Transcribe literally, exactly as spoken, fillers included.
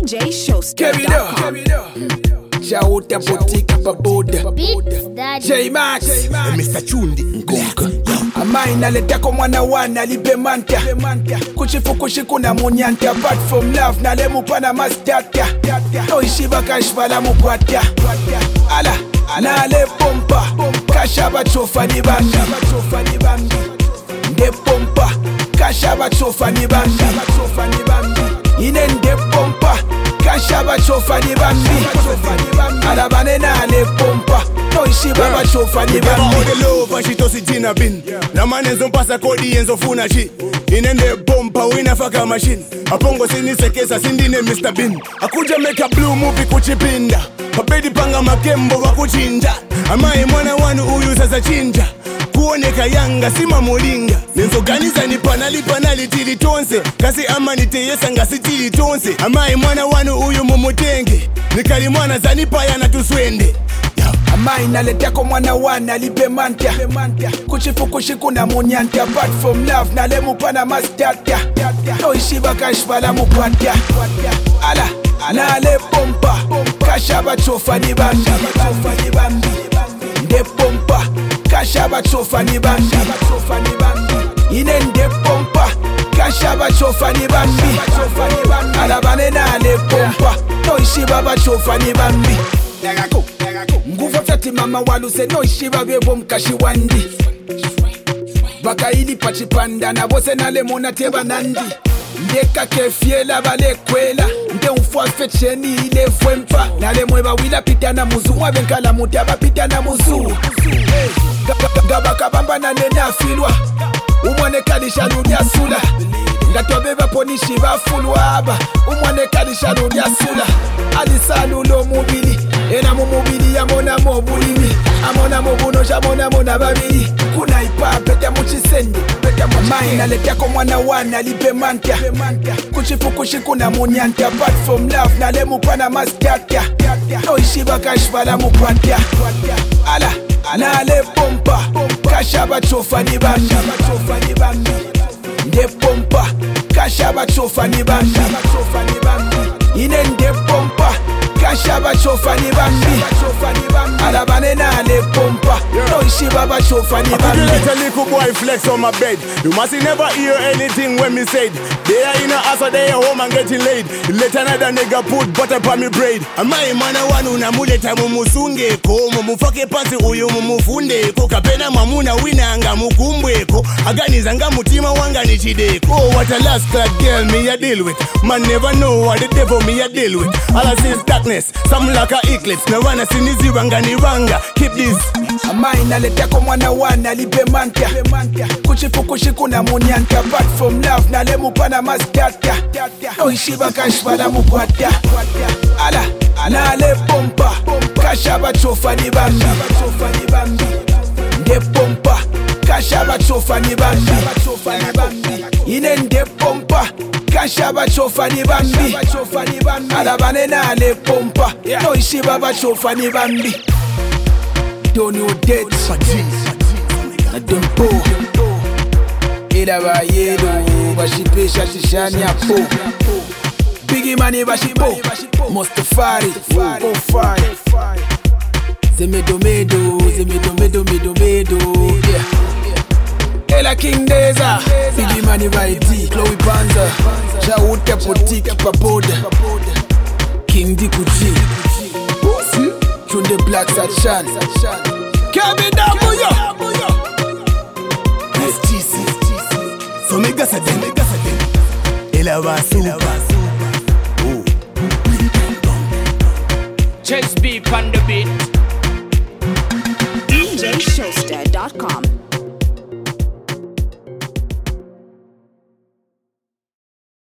J Showster dot com. Jauta boutique baboda J Max Mister Chundi Ngonka Amaina letako mwana wana libe manta Kuchifukushi kuna munyanta Apart from love na lemu pana mastata Noishiba kashbala mukwata Ala, na le pompa Kashaba chofa ni bandi Nde pompa Kashaba chofa ni bandi Ine nde pompa Kashaba chofa ni bandi Alabane na le pompa Noishiba ba chofa ni bandi Ode lova shitosi jina bin Na manezo mpasa kodi yenzo funa shi Inende bomba wina faka machine Apongo sinisekesa sindine Mister Bean Akuja make a blue movie kuchipinda Papedi panga makembo wakuchinja Amae mwana wanu uyu sasa chinja Kuoneka yanga sima mulinga Nenzo ganiza ni panali panali tili tonse Kasi ama niteyesa ngasi tili tonse Amae mwana wanu uyu mumutenge Nikali mwana zanipaya na tuswende Amaina letako mwana wana libe manta Kuchifukushi kuna munyanta Apart from love na lemu pana mastata Noishiba kashbala mukwata Ala, na le pompa Kashaba chofa ni bandi Nde pompa Kashaba chofa ni bandi Ine nde pompa Kashaba chofa ni bandi Alabane na le pompa Noishiba ba chofa ni bandi Nguvu tati mama waluse noishiba bebo mkashi wandi Baka ili pachipanda na bose na lemona teba nandi Ndeka kefiela bale kwela Nde ufwa fetcheni ile fwempa Na lemweba wila pita na muzu Mwabenkala mutaba pita na muzu Gabaka bamba na nena filwa Umwane kalisha ludia sula Ngatobeba ponishi bafulwa aba Umwane kalisha ludia sula Alisalulo mubili Ena mumubili ya mona mobulimi Amona mobuno jamona mona babili Kuna ipa peta muchisende Maina letako mwana wana libe manta Kuchifukushi kuna munyanta Apart from love na lemu pana mastata Noishiba kashbala mukwata Ala, na le pompa Kashaba chofa ni bandi Nde pompa Kashaba chofa ni bandi Ine nde pompa Kashaba chofa ni bandi Alabane na le pompa Noishiba ba chofa ni bandi You let a little boy flex on my bed You must never hear anything when me said They are in a house or they are home and getting laid You let another nigga put butter pa me braid Amae mana wanu na muleta mumusunge ko Mumufake pansi uyu mumufunde ko Kapena mamuna winanga mukumbwe ko Aganiza nga mutima wanga ni chideko Oh what a last clad girl me a deal with Man never know what the devil me a deal with All I see is darkness, some like a eclipse Na wana sinizi wanga ni wanga Keep this Amaina letako mwana wana libe manta Kuchifukushi kuna munyanta Apart from love na lemu pana mastata Noishiba kashbala mukwata Ala, na le pompa Kashaba chofa ni bandi Nde pompa Kashaba chofa ni bandi Ine nde pompa Kashaba chofa ni bandi Alabane na le pompa Noishiba ba chofa ni bandi Don't know dead Na dempo Ila ba yedo Bashipe shashishani hapo Biggie money bashipo Mustafari oh fire Zemedo medo Zemedo medo medo medo Ela King Deza Biggie money by D Chloe Banza Jauta boutique baboda King Dikuchi Chunde Black Sachan Kevin Dabuyo S T C So me gasa den Ela wa super Oh Chase beep on the beat D J Showster dot com.